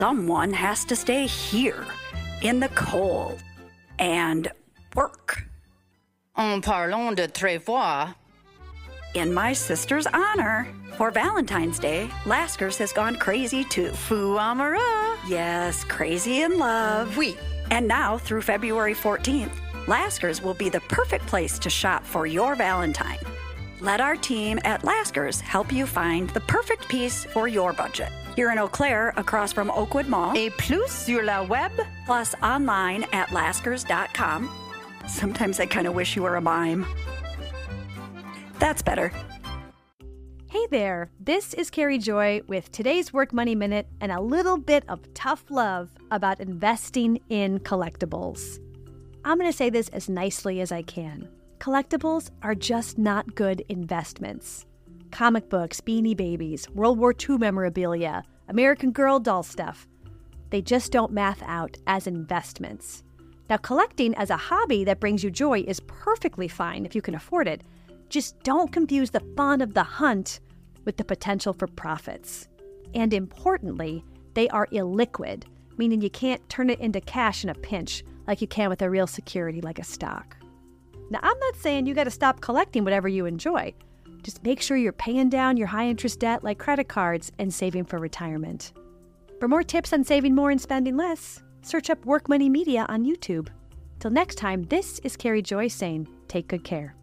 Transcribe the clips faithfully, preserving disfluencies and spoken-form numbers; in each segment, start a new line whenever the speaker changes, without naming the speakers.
someone has to stay here in the cold and work.
En parlant de travois.
In my sister's honor, for Valentine's Day, Lasker's has gone crazy too.
Fou amoureux.
Yes, crazy in love.
Oui.
And now, through February fourteenth, Lasker's will be the perfect place to shop for your Valentine. Let our team at Lasker's help you find the perfect piece for your budget. Here in Eau Claire, across from Oakwood Mall.
Et plus sur la web.
Plus online at laskers dot com. Sometimes I kind of wish you were a mime. That's better.
Hey there, this is Carrie Joy with today's Work Money Minute and a little bit of tough love about investing in collectibles. I'm going to say this as nicely as I can. Collectibles are just not good investments. Comic books, Beanie Babies, World War Two memorabilia, American Girl doll stuff. They just don't math out as investments. Now, collecting as a hobby that brings you joy is perfectly fine if you can afford it. Just don't confuse the fun of the hunt with the potential for profits. And importantly, they are illiquid, meaning you can't turn it into cash in a pinch like you can with a real security like a stock. Now, I'm not saying you got to stop collecting whatever you enjoy. Just make sure you're paying down your high-interest debt like credit cards and saving for retirement. For more tips on saving more and spending less, search up Work Money Media on YouTube. Till next time, this is Carrie Joy saying, take good care.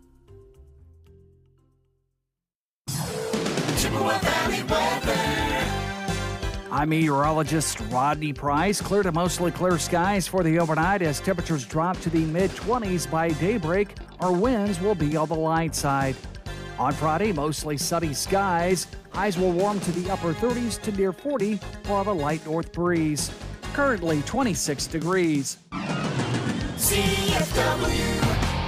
I'm meteorologist Rodney Price. Clear to mostly clear skies for the overnight as temperatures drop to the mid-twenties by daybreak. Our winds will be on the light side. On Friday, mostly sunny skies. Highs will warm to the upper thirties to near forty while a light north breeze. Currently twenty-six degrees.
C F W.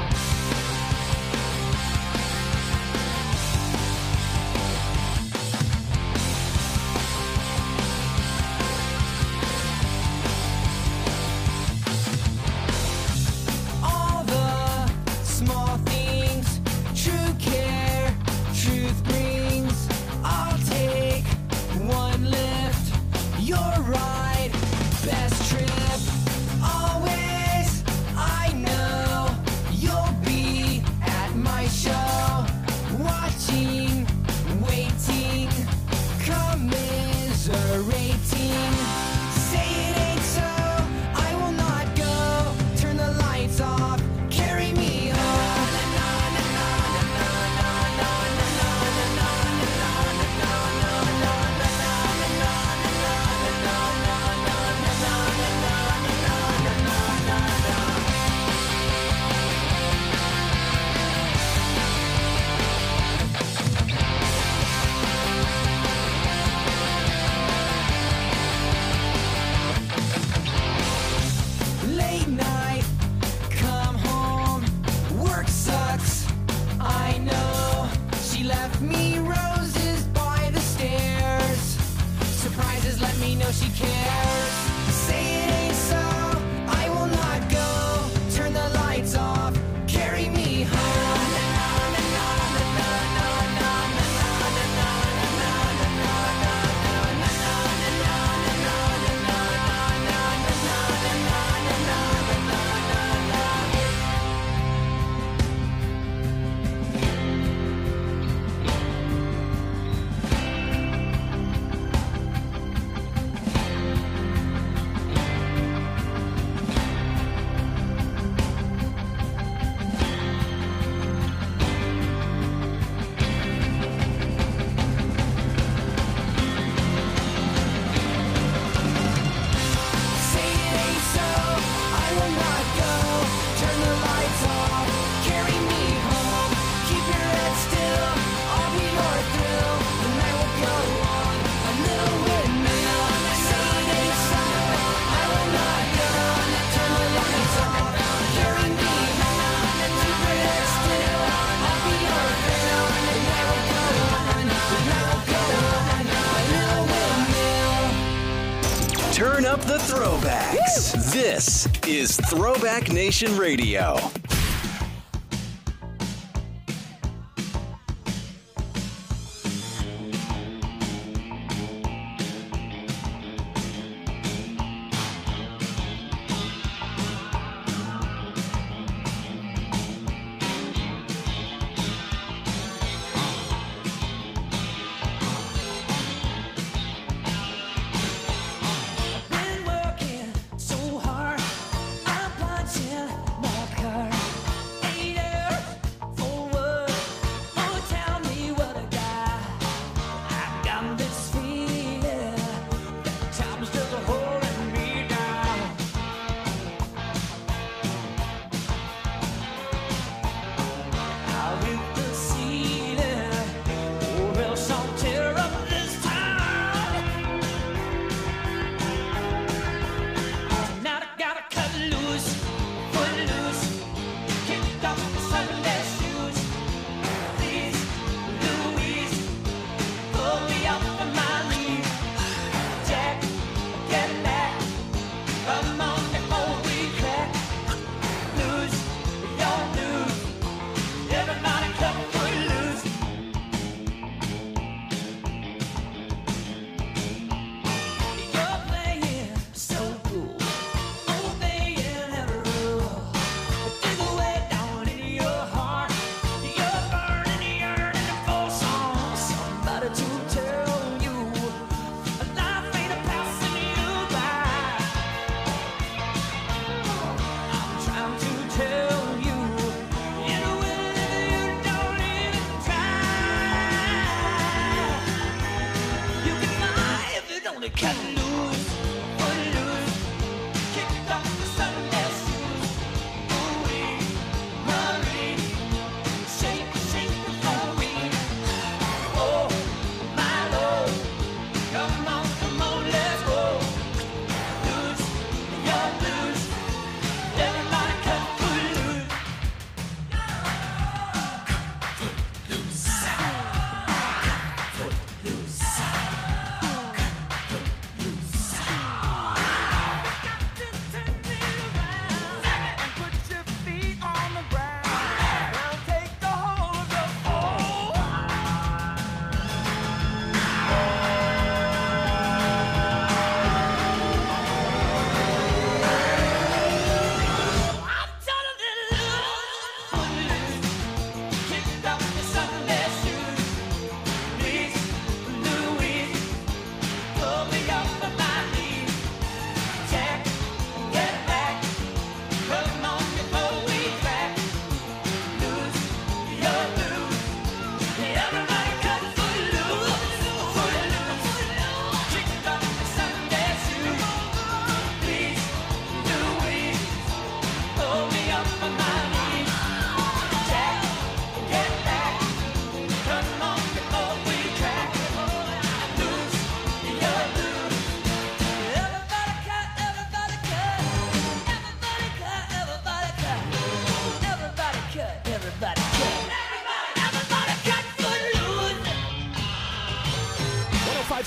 Turn up the throwbacks. Woo! This is Throwback Nation Radio.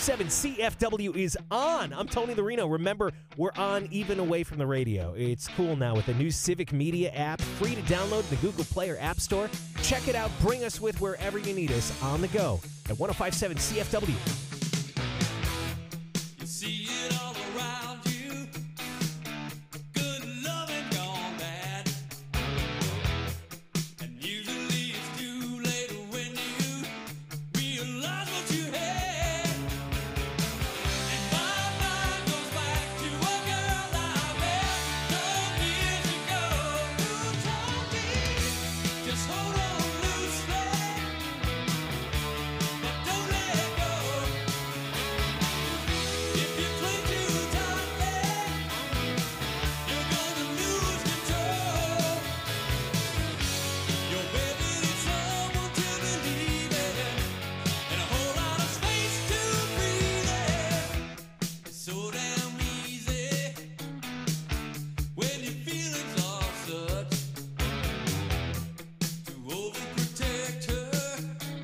seven C F W is on. I'm Tony Lorino. Remember, we're on even away from the radio. It's cool now with the new Civic Media app, free to download in the Google Play or App Store. Check it out. Bring us with wherever you need us on the go at one oh five seven C F W.
You see it all around you. Good loving gone bad. And usually it's too late when you realize what you had. And my mind goes back to a girl I met some years ago who told me, just hold on loosely, but don't let go. If you cling too tightly, you're gonna lose control. Your baby needs someone to believe in, and a whole lot of space to breathe in. It's so damn easy when your feelings are such to overprotect her,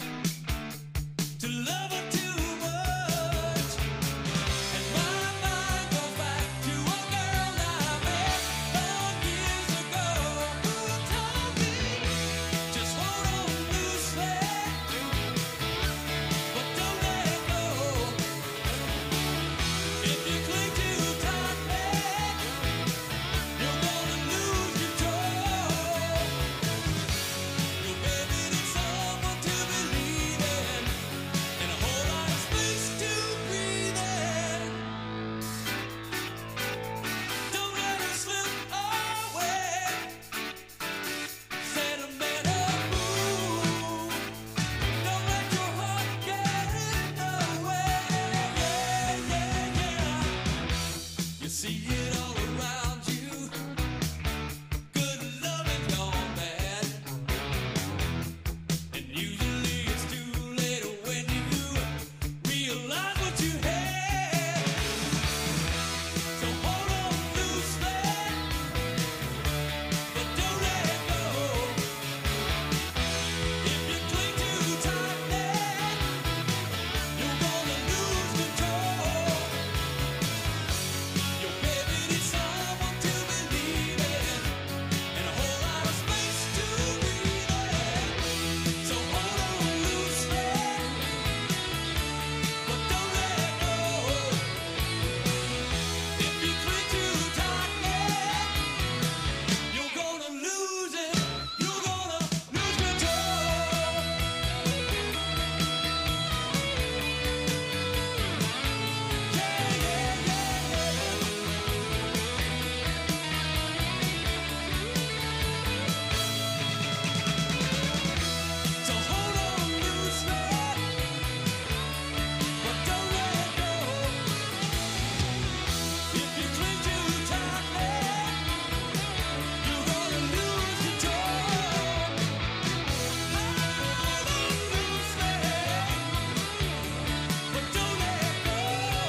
to love her too much. And my mind goes back to a girl I met some years ago who told me, just hold on loosely, but don't let go. If you cling too tightly, you're gonna lose control. Your baby needs someone to believe in, and a whole lot of space to breathe in. Don't let her slip away. Sentimental move. Don't let your heart get in the way. Yeah, yeah, yeah. You see it all around you. Good loving gone bad. And usually it's too late when you realize what you had. So hold on loosely, but don't let go. If you cling too tightly, you're gonna lose control. Your baby needs someone to believe in, and a whole lot of space to breathe in. So hold on loosely, but don't let go. If you cling too tightly, you're gonna lose it. You're gonna lose control. Yeah, yeah, yeah, yeah. So hold on loosely, but don't let go. If you cling too tightly, you're gonna lose control. Hold on loosely, but don't let go.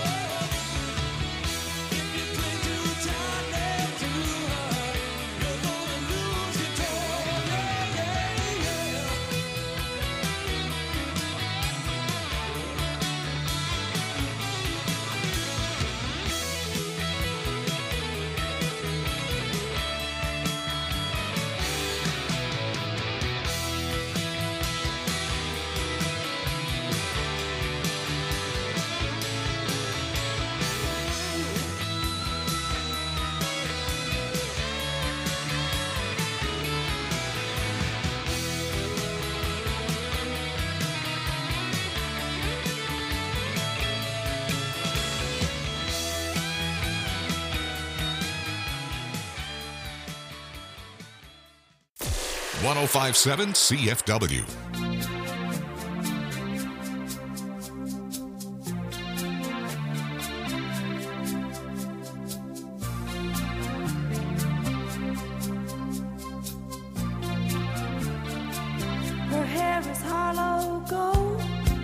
If you cling too tightly to her, you're gonna lose control. Yeah, yeah, yeah.
one oh five point seven C F W.
Her hair is hollow gold,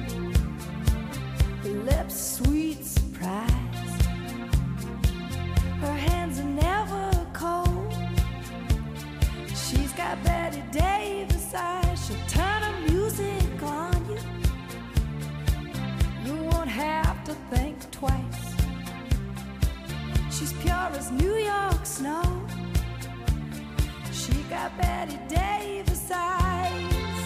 her lips sweet surprise. Her hands are never cold. She's got Betty Davis eyes. She'll turn 'em She's pure as New York snow. She got Betty Davis eyes.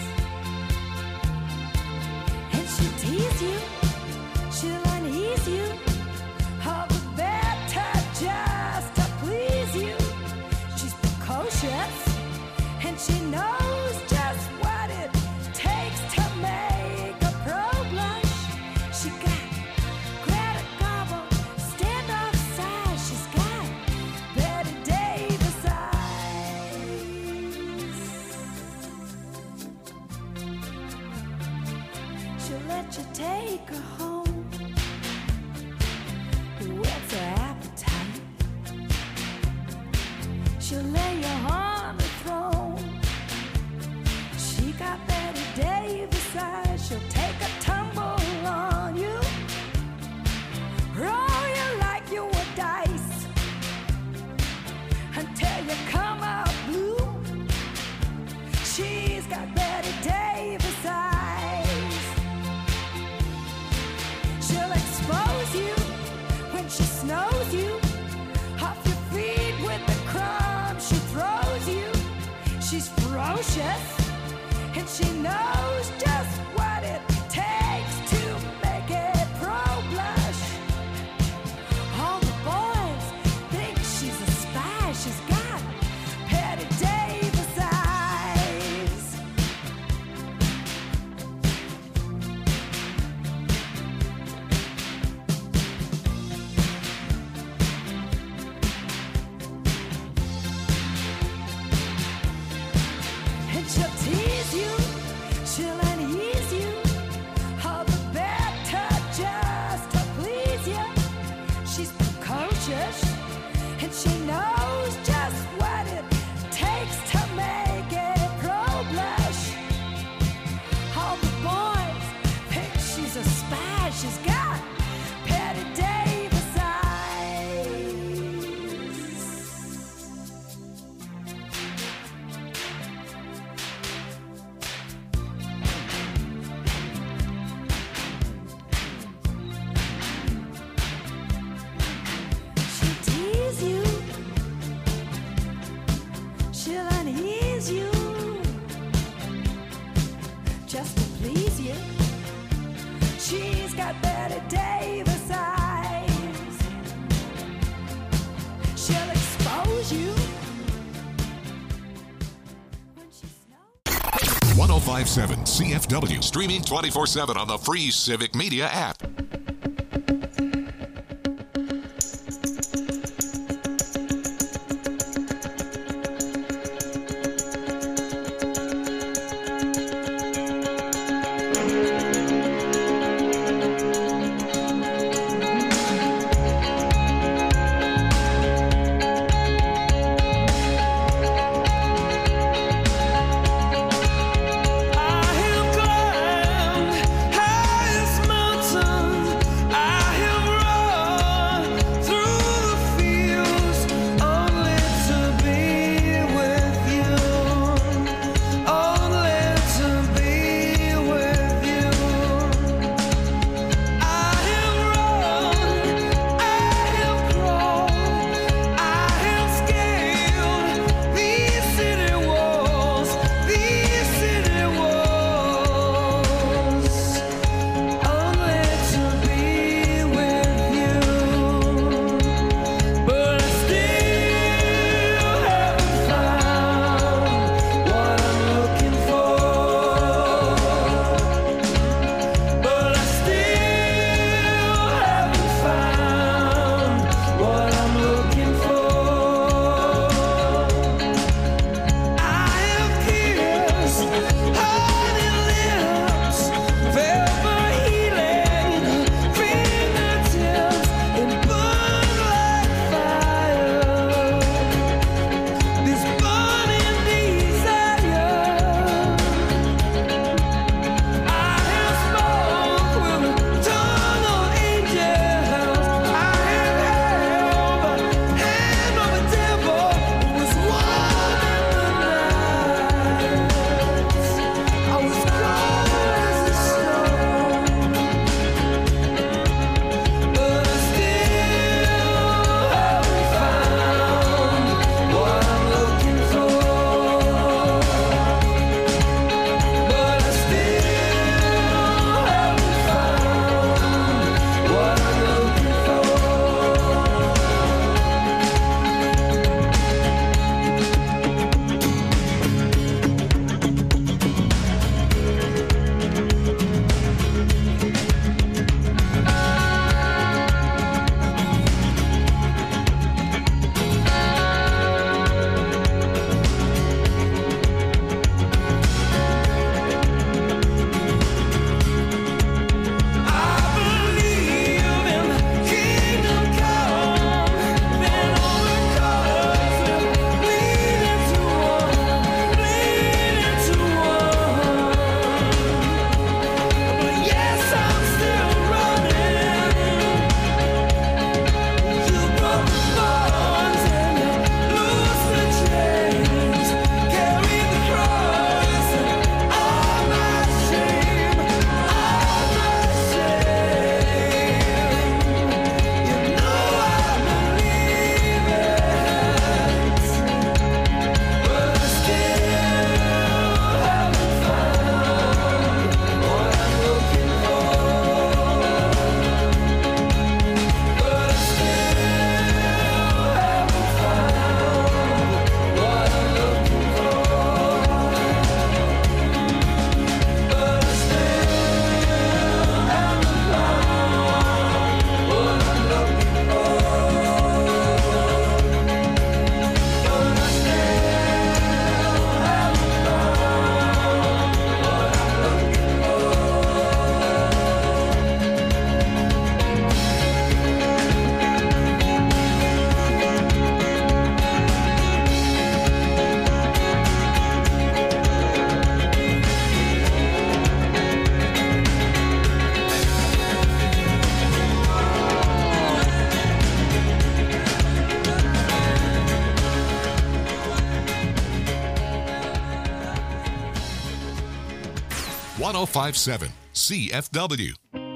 And she'll tease you, she'll unease you, all the better just to please you. She's precocious, and she knows just what it takes to make a pro blush. She got Greta Garbo, standoff size. She's got Betty Davis eyes. She'll let you take her home. What's her appetite? She'll lay you on the throne. She got Betty Davis eyes. She'll take a tumble on you, roll you like you were dice, until you come out blue. She's got Betty Davis eyes. She'll expose you when she snows you, off your feet with the crumbs she throws you. She's ferocious, and she knows just what it takes to make a pro blush. All the boys think she's a spy. She's got Betty Davis eyes. And she'll tease you, she'll unease you, all the better just to please you. She's precocious, and she knows just what it takes to make a pro blush. All the boys think she's a spy. She's got Betty Davis eyes. She'll tease you, she'll unease you, just to please you. She's got Betty Davis eyes. She'll expose you when she snows.
one oh five point seven C F W, streaming twenty-four seven on the free Civic Media app.
I have climbed highest mountain
one oh five point seven C F W.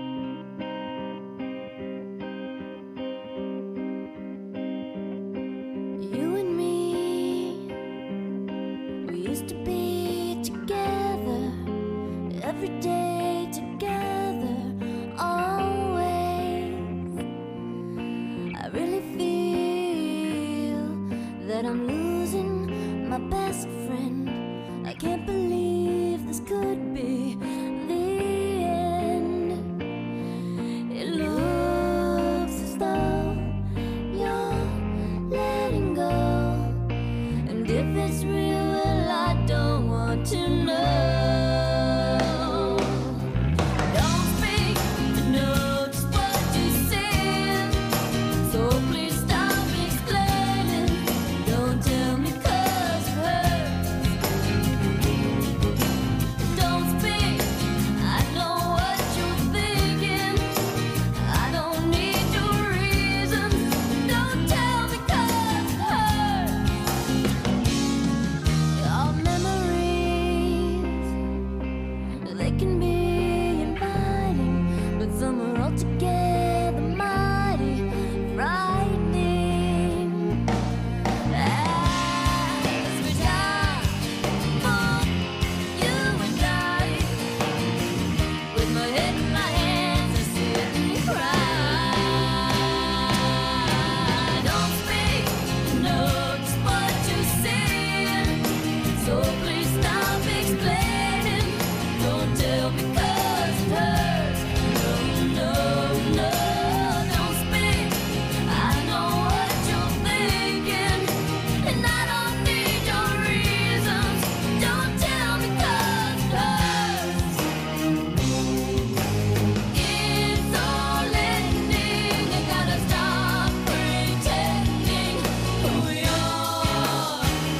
You and me, we used to be together, every day together, always. I really feel that I'm losing my best friend. I can't believe this could be the end. It looks as though you're letting go, and if it's real, well, I don't want to know. Don't speak, I know just what you said, so please stop explaining. Don't tell me 'cause it hurts. Don't speak, I know what you're thinking. I don't need your reasons. Don't tell me 'cause it hurts. Our memories, they can be inviting, but some are altogether mighty frightening. As we die for you and I, with my head in my hands, I sit and cry. Don't speak, I know just what you're saying, so please stop explaining. Don't tell me 'cause it hurts. No, no, no, don't speak. I know what you're thinking, and I don't need your reasons. Don't tell me 'cause it hurts. It's all ending. You gotta stop pretending who you are.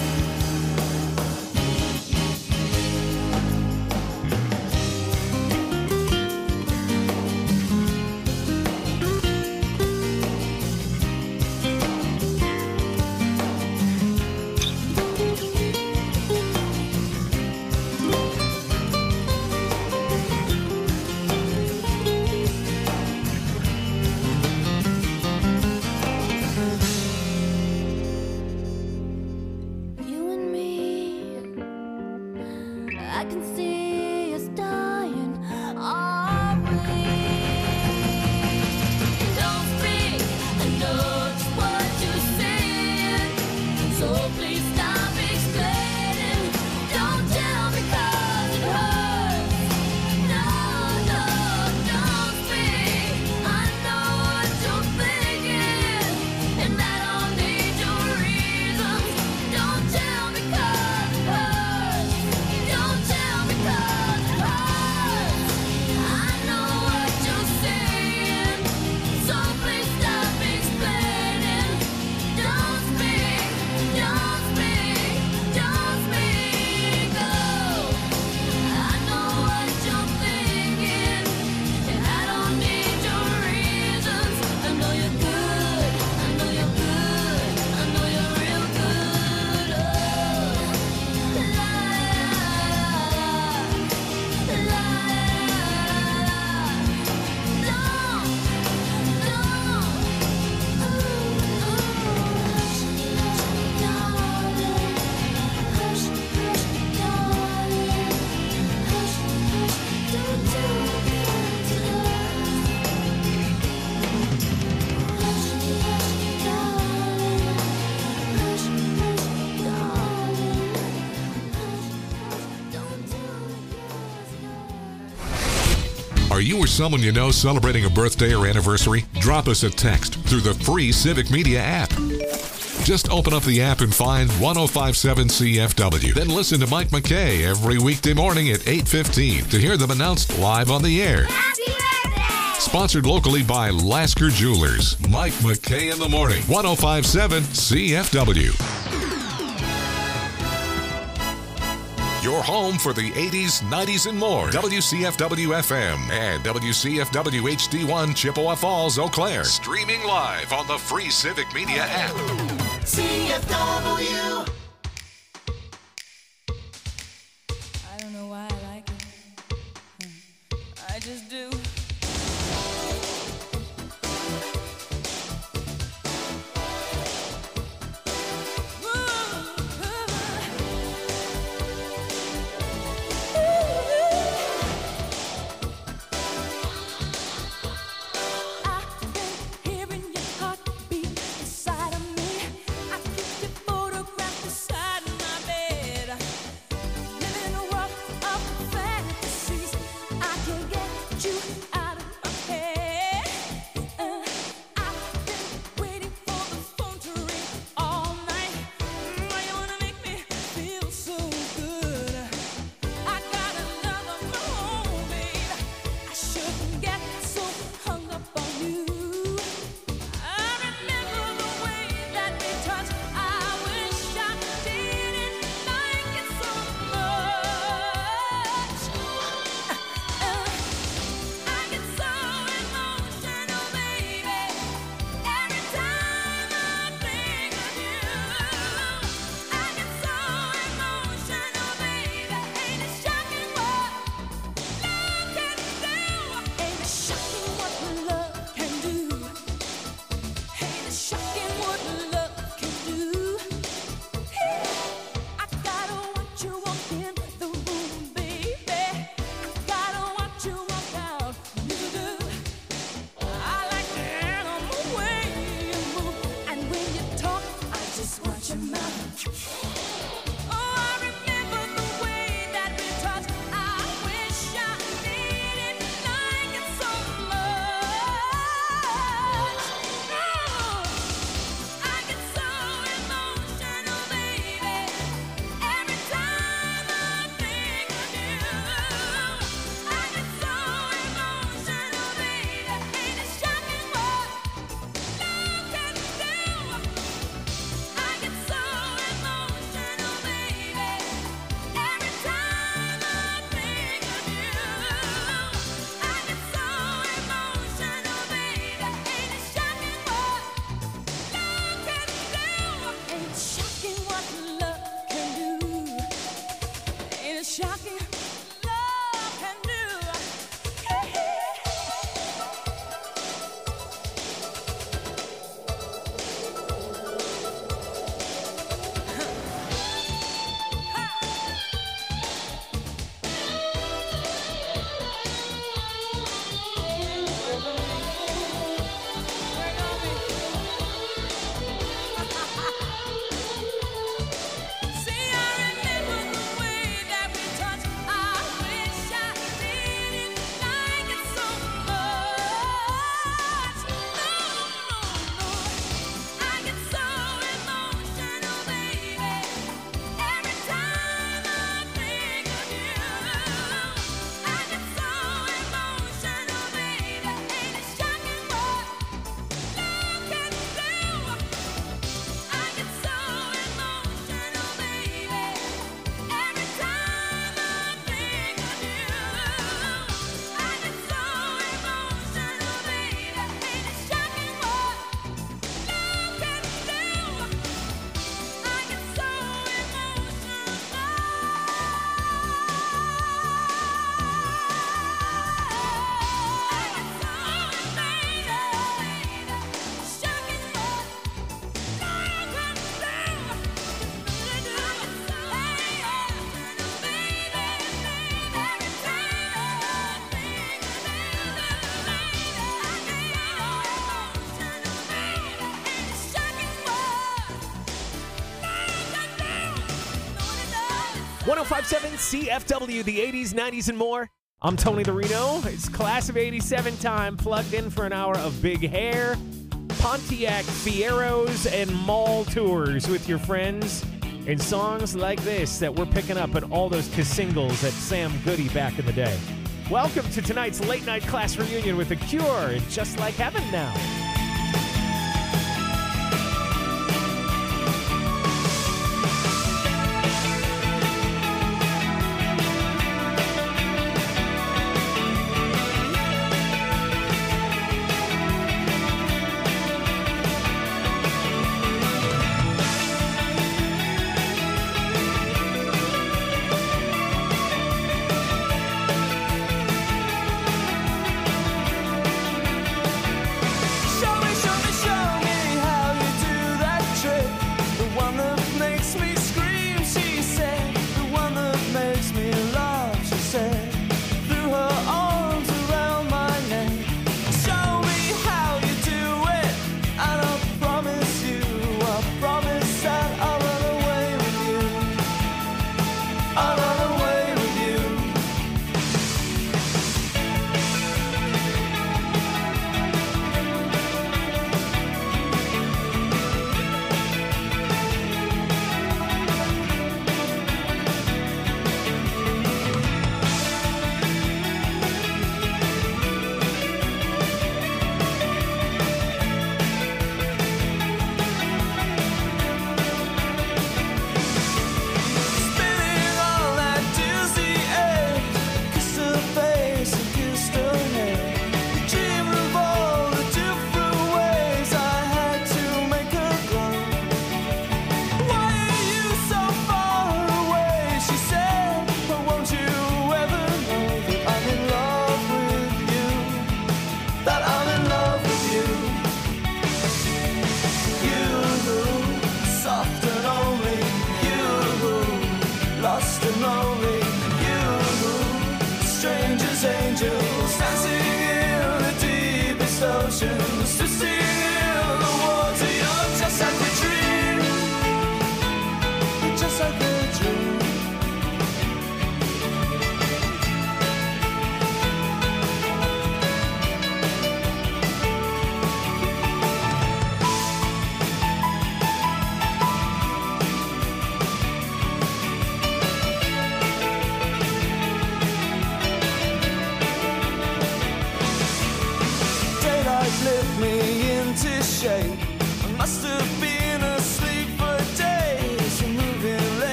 You and me, I can see us dying, are we? Don't speak, I know just what you're saying, so please stop explaining. Don't tell me 'cause it hurts. No, no, don't speak. I know what you're thinking, and I don't need your reasons. Don't tell me 'cause it hurts. Don't tell me 'cause it hurts. I know what you're saying, so please stop explaining. Don't speak, don't speak, don't speak. Oh, I know what you're thinking, and I don't need your reasons. I know you're good, I know you're good, I know you're real good. Oh, la la la
Are you or someone you know celebrating a birthday or anniversary? Drop us a text through the free Civic Media app. Just open up the app and find one oh five point seven C F W. Then listen to Mike McKay every weekday morning at eight fifteen to hear them announced live on the air.
Happy birthday!
Sponsored locally by Lasker Jewelers. Mike McKay in the morning. one oh five point seven C F W. Your home for the eighties, nineties, and more. W C F W F M and W C F W H D one Chippewa Falls, Eau Claire. Streaming live on the free Civic Media app.
C F W.
I don't know why I like it.
one oh five point seven C F W, the eighties, nineties, and more. I'm Tony the Reno. It's class of eighty-seven time, plugged in for an hour of big hair, Pontiac Fieros, and mall tours with your friends, and songs like this that we're picking up in all those singles at Sam Goody back in the day. Welcome to tonight's late night class reunion with The Cure and Just Like Heaven now.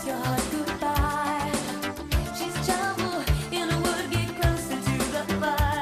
She's trouble in a wood, get closer to the fire.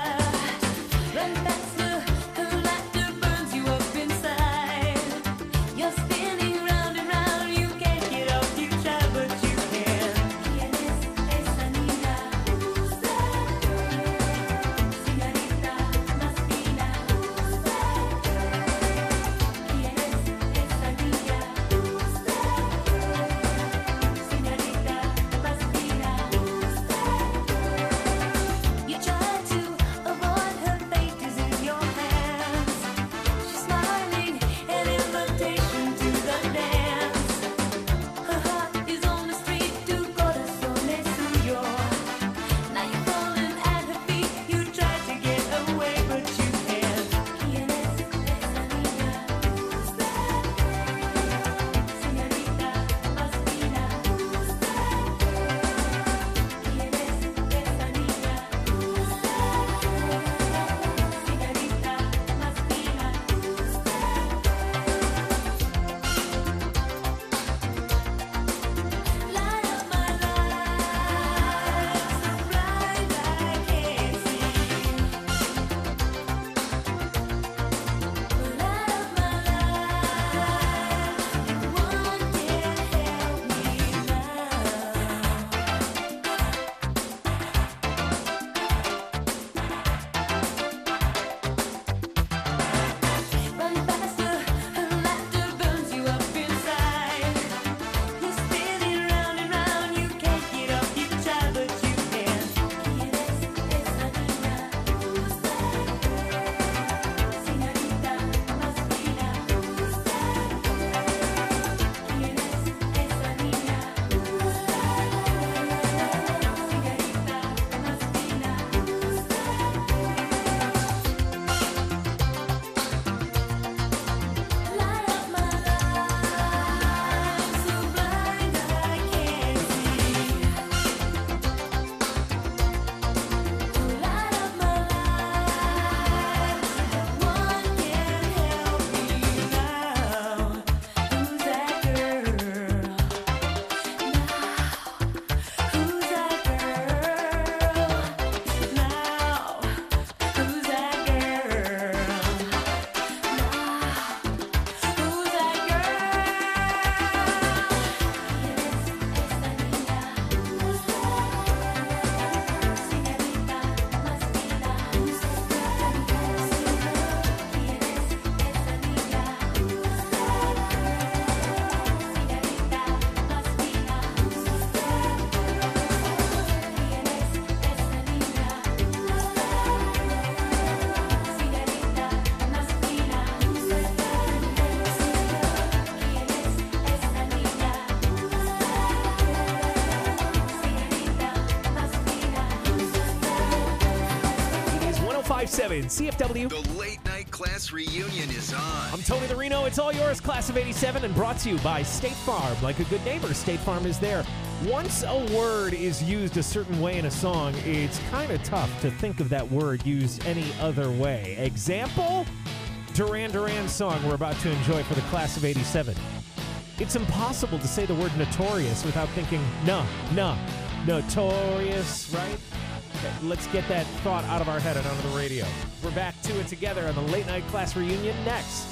five seven C F W.
The late night class reunion is on.
I'm Tony the Reno. It's all yours, class of eighty-seven, and brought to you by State Farm. Like a good neighbor, State Farm is there. Once a word is used a certain way in a song, it's kind of tough to think of that word used any other way. Example, Duran Duran's song we're about to enjoy for the class of eighty-seven. It's impossible to say the word notorious without thinking, no, no, notorious, right? Let's get that thought out of our head and onto the radio. We're back to it together on the late night class reunion next.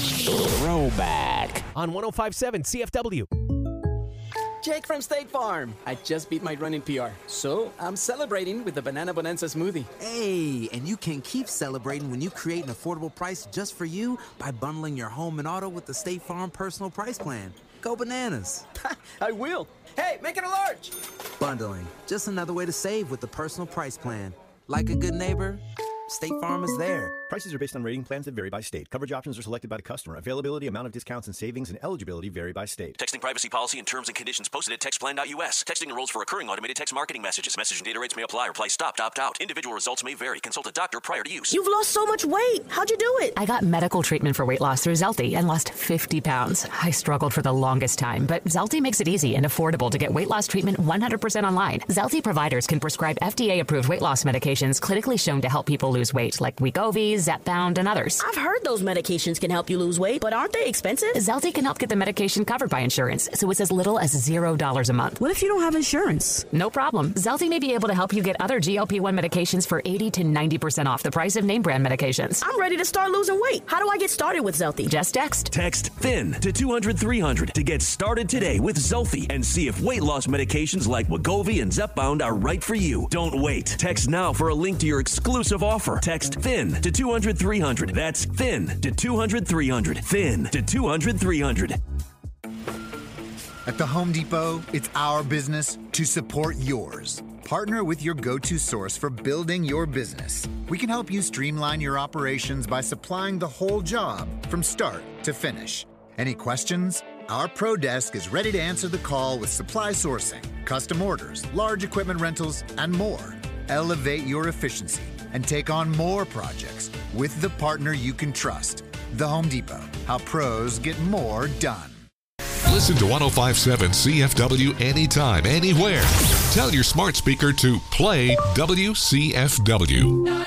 Throwback on one oh five point seven C F W.
Jake from State Farm. I just beat my running P R, so I'm celebrating with the Banana Bonanza smoothie.
Hey, and you can keep celebrating when you create an affordable price just for you by bundling your home and auto with the State Farm Personal Price Plan. Go bananas.
I will. Hey, make it a large.
Bundling, just another way to save with the Personal Price Plan. Like a good neighbor, State Farm is there.
Prices are based on rating plans that vary by state. Coverage options are selected by the customer. Availability, amount of discounts and savings, and eligibility vary by state.
Texting privacy policy and terms and conditions posted at text plan dot U S. Texting enrolls for recurring automated text marketing messages. Message and data rates may apply. Reply stopped, opt out. Individual results may vary. Consult a doctor prior to use.
You've lost so much weight. How'd you do it? I got medical treatment for weight loss through Zelty and lost fifty pounds. I struggled for the longest time, but Zelty makes it easy and affordable to get weight loss treatment one hundred percent online. Zelty providers can prescribe F D A-approved weight loss medications clinically shown to help people lose weight, like Wegovy, Zepbound, and others.
I've heard those medications can help you lose weight, but aren't they expensive?
Zelty can help get the medication covered by insurance, so it's as little as zero dollars a month.
What if you don't have insurance?
No problem. Zelty may be able to help you get other G L P one medications for eighty to ninety percent off the price of name brand medications.
I'm ready to start losing weight. How do I get started with Zelty?
Just text.
Text THIN to two hundred three hundred to get started today with Zelty and see if weight loss medications like Wegovy and Zepbound are right for you. Don't wait. Text now for a link to your exclusive offer. Text THIN to two hundred three hundred. That's THIN to two hundred three hundred. THIN to two hundred three hundred.
At the Home Depot, it's our business to support yours. Partner with your go-to source for building your business. We can help you streamline your operations by supplying the whole job from start to finish. Any questions? Our Pro Desk is ready to answer the call with supply sourcing, custom orders, large equipment rentals, and more. Elevate your efficiency and take on more projects with the partner you can trust. The Home Depot, how pros get more done.
Listen to one oh five point seven C F W anytime, anywhere. Tell your smart speaker to play W C F W.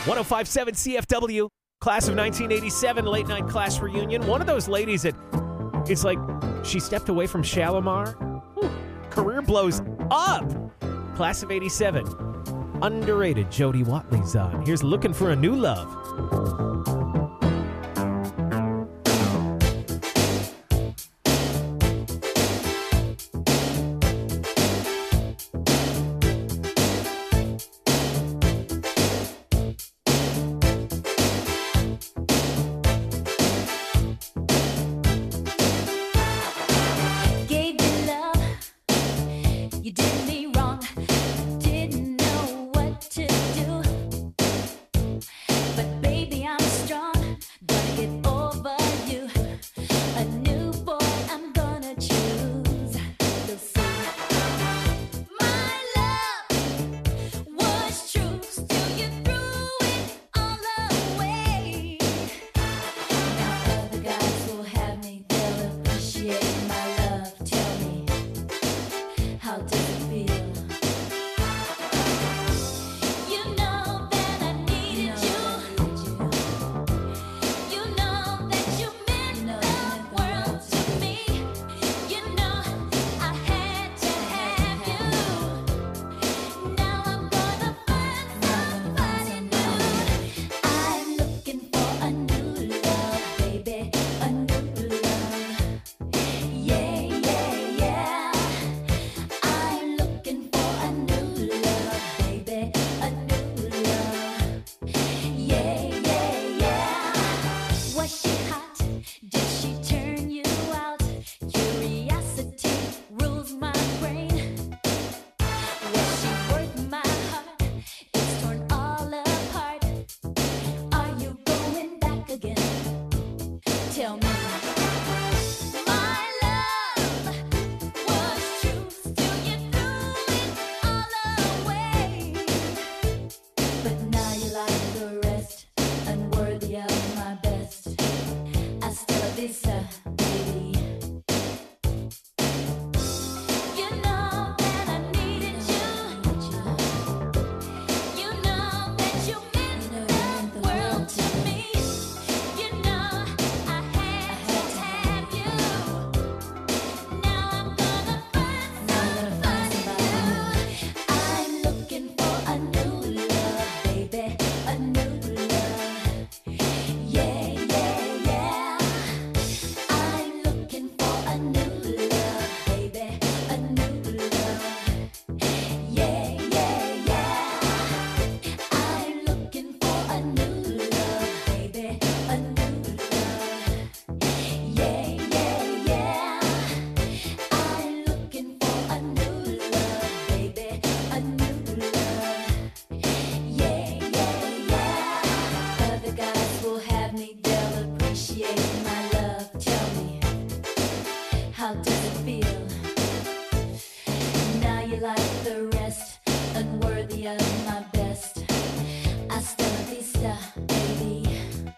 one oh five point seven C F W, class of nineteen eighty-seven, late night class reunion. One of those ladies that it's like she stepped away from Shalimar. Whew, career blows up. Class of eighty-seven. Underrated Jody Watley's on. Here's Looking for a New Love.
Gave you love, you did me wrong. Didn't know what to do, but baby I'm strong. Gonna get over you. A new boy I'm gonna choose. You'll see. My love was true, still you threw it all away. Now other guys will have me, they'll appreciate my love. Tell me, how does it feel? You know that I needed you. You know that you meant the world to me. You know I had to have you. Now I'm gonna find somebody new. I'm looking for a new love, baby, a new love. Yeah, yeah, yeah. I'm looking for a new love, baby, a new love. Yeah, yeah, yeah. Was she hot? Did she turn you out? Curiosity rules my brain. Was she worth my heart? It's torn all apart. Are you going back again? Tell me. My love was true, still you threw it all away. But now you like the rest, unworthy of my best. Hasta la vista, baby. You know that I needed you. You know that you meant the world to me. You know I had to have you. Now I'm gonna find somebody new. I'm looking for a new love, baby, a new love. Yeah, yeah, yeah. I'm looking for a new love, baby, a new love. Yeah, yeah, yeah. I'm looking for a new love, baby, a new love. Yeah, yeah, yeah. I'm looking for a new love, baby, a new love. Yeah, yeah, yeah. Other guys will have me, they'll appreciate my love. Tell me, how does it feel? Now you like the rest, unworthy of my best. Hasta la vista, baby.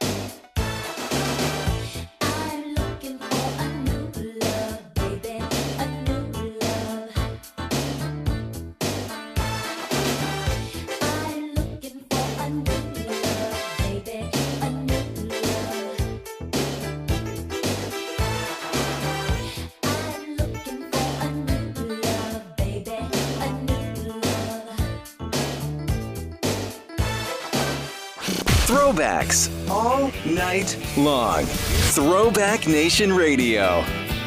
I'm looking for a new love, baby, a new love. I'm looking for a new love, baby, a new love. I'm looking for a new love, baby, a new love.
Throwbacks all night long. Throwback Nation Radio.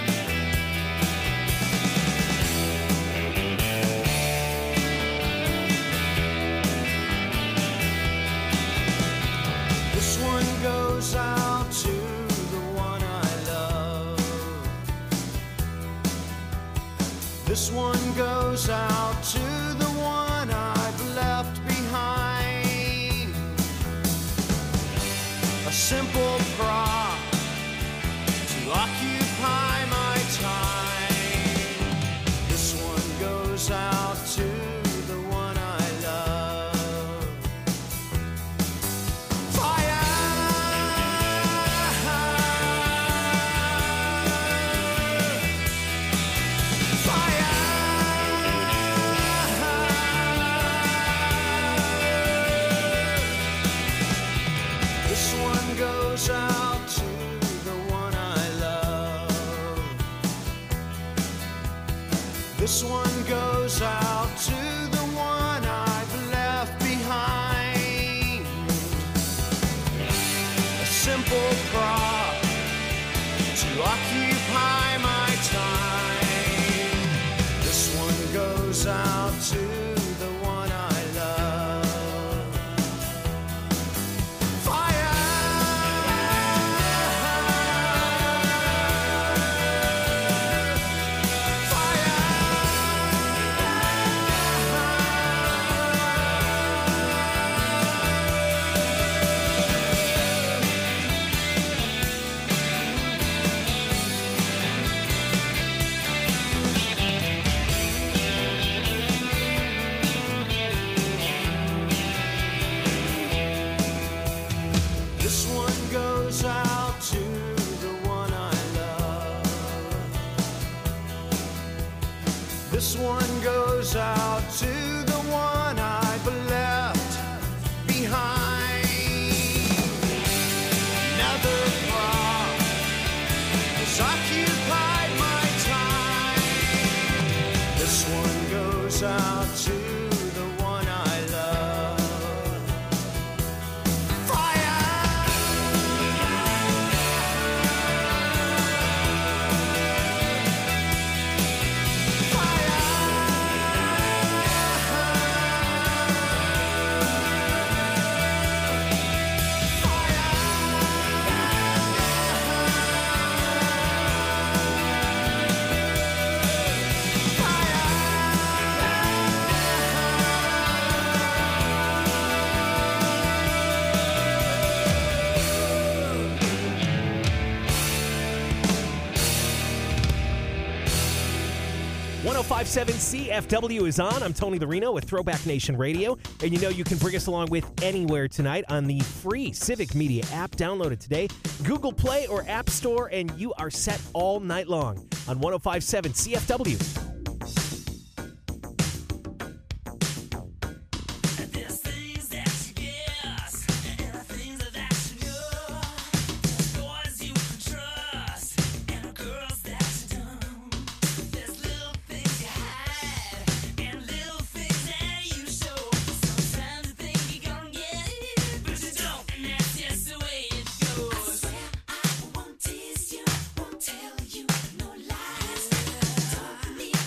This one goes out to the one I love. This one goes out to the one I've left behind. A simple prop to occupy my time. This one goes out to the one I love. Fire! Fire! goes out to the one I love. This one goes out to the one I've left behind. A simple prop to occupy my time. This one goes out to the one I love. This one goes out to the one I love. This one goes out to the one I've left behind. Another prop has occupied my time. This one goes out to the one I love.
one oh five point seven C F W is on. I'm Tony the Reno with Throwback Nation Radio. And you know you can bring us along with anywhere tonight on the free Civic Media app. Download it today. Google Play or App Store, and you are set all night long on one oh five point seven C F W.
Tell you no lies. Talk to me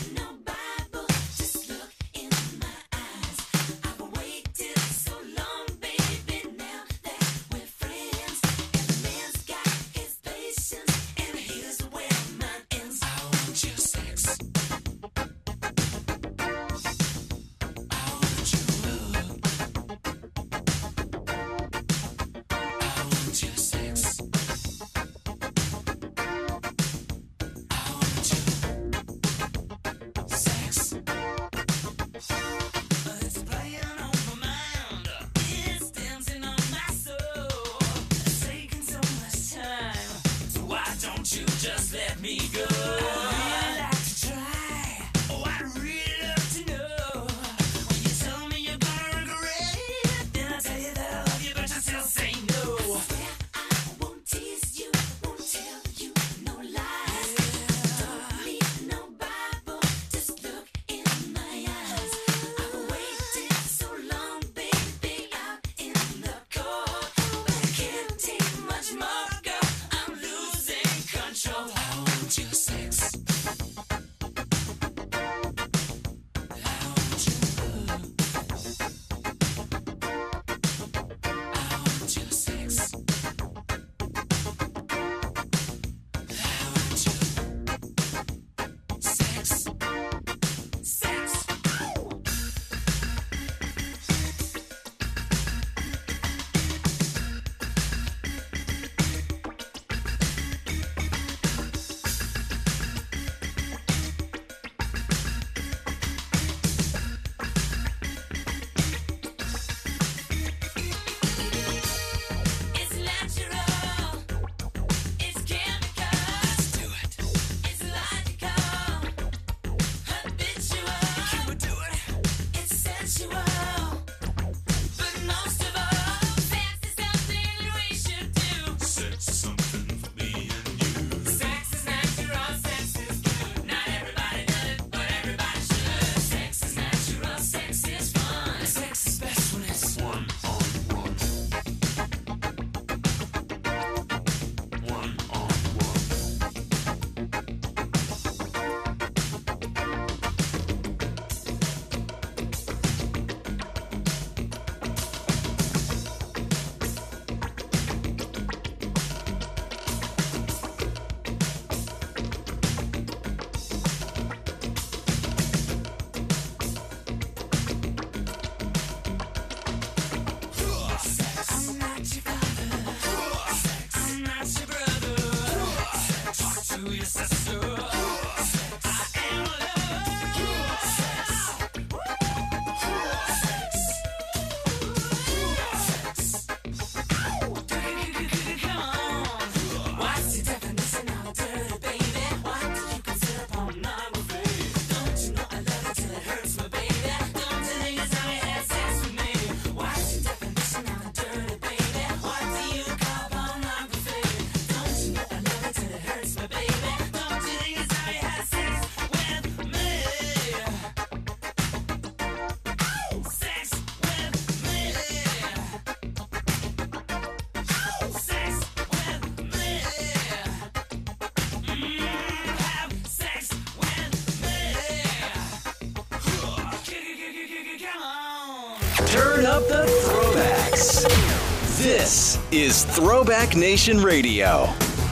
Turn up the throwbacks. This is Throwback Nation Radio.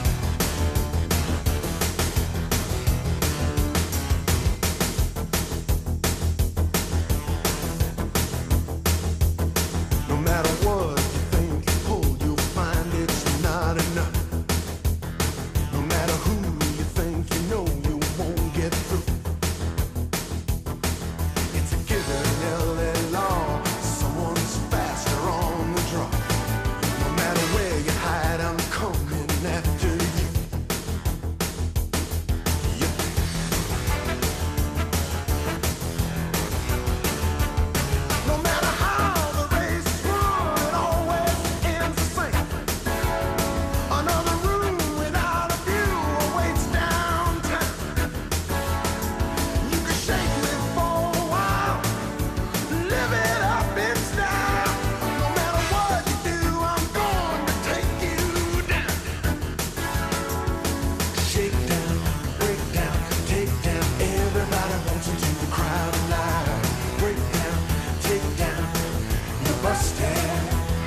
No matter what you think you pull, you'll find it's not enough. No matter who you think you know, you won't get through. It's a given L A law. Someone's faster on the draw. No matter where you hide, I'm coming after you. No matter how the race is run, it always ends the same. Another room without a view awaits downtown. You can shake me for a while, live it up in style. No matter what you do, I'm going to take you down. Shake down, break down, take down. Everybody wants into the crowd alive. Break down, take down, you're busted.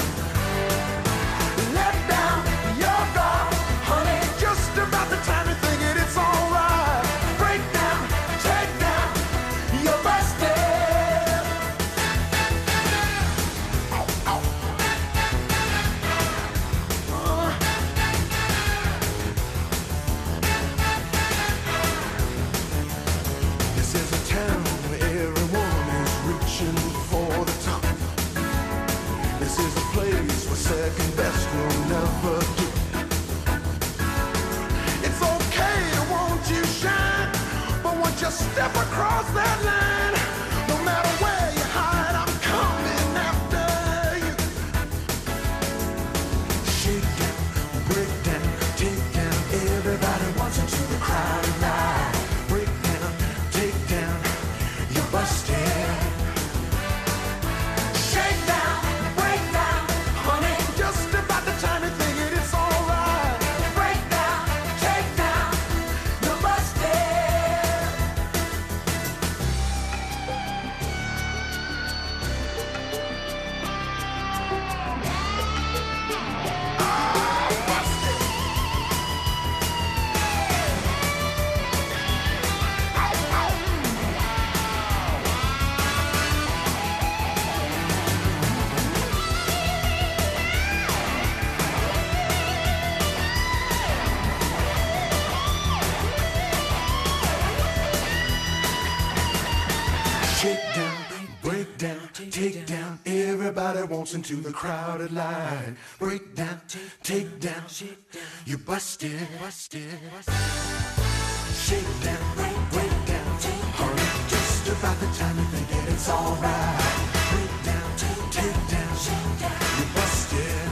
Let down your guard, honey. Just about the time you're thinking it's alright. Break down, take down, you're busted. Ow, ow. Uh. This is a town where everyone is reaching for the top. This is a place where second best will never do. It's okay to want you shine, but once you step across that line, no matter where you hide, I'm coming after you. Shake down, break down, take down. Everybody wants into the crowd alive. Break down, take down, you're busted. Shake down, break down, honey. Just about the time you're thinking it's alright. Break down, take down, you're busted. Oh, busted. Shake down, break down, take down. Everybody wants into the crowded line. Break down, take down, you busted, busted. Shake down, break down, hurry. Just about the time you think that it's alright. Break down, take down, you busted.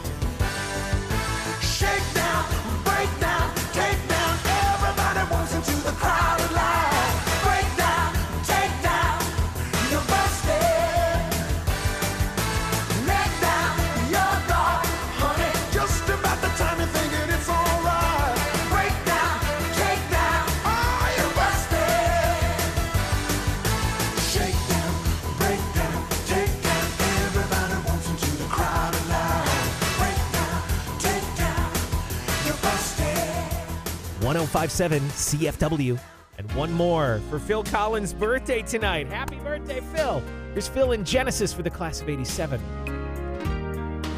Shake down, break down, take down. Everybody wants into the crowded line. Break down, take down, you're busted. Let down your guard, honey. Just about the time you're thinking it's alright. Break down, take down, oh, you're busted. Shake down, break down, take down. Everybody wants into the crowded line. Break down, take down, you're busted.
one oh five point seven C F W. And one more for Phil Collins' birthday tonight. Happy birthday, Phil. Here's Phil in Genesis for the class of eighty-seven.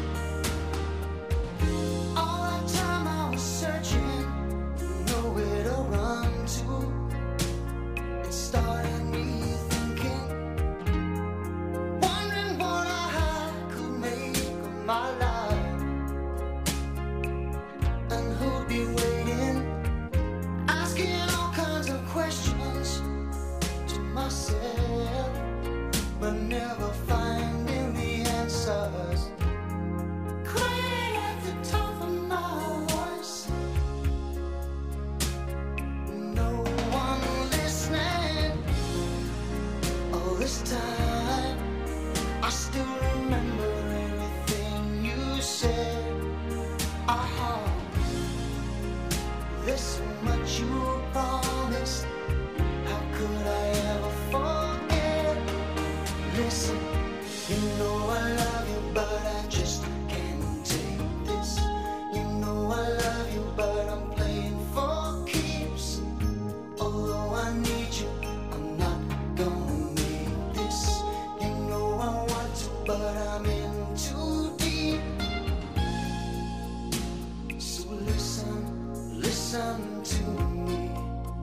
All that time I was searching, nowhere to There's so much you promised. How could I ever forget? Listen, you know I love you, but I just can't take this. You know I love you, but I'm playing for keeps. Although I need you, I'm not gonna make this. You know I want to, but I'm in too deep. So listen, listen to me.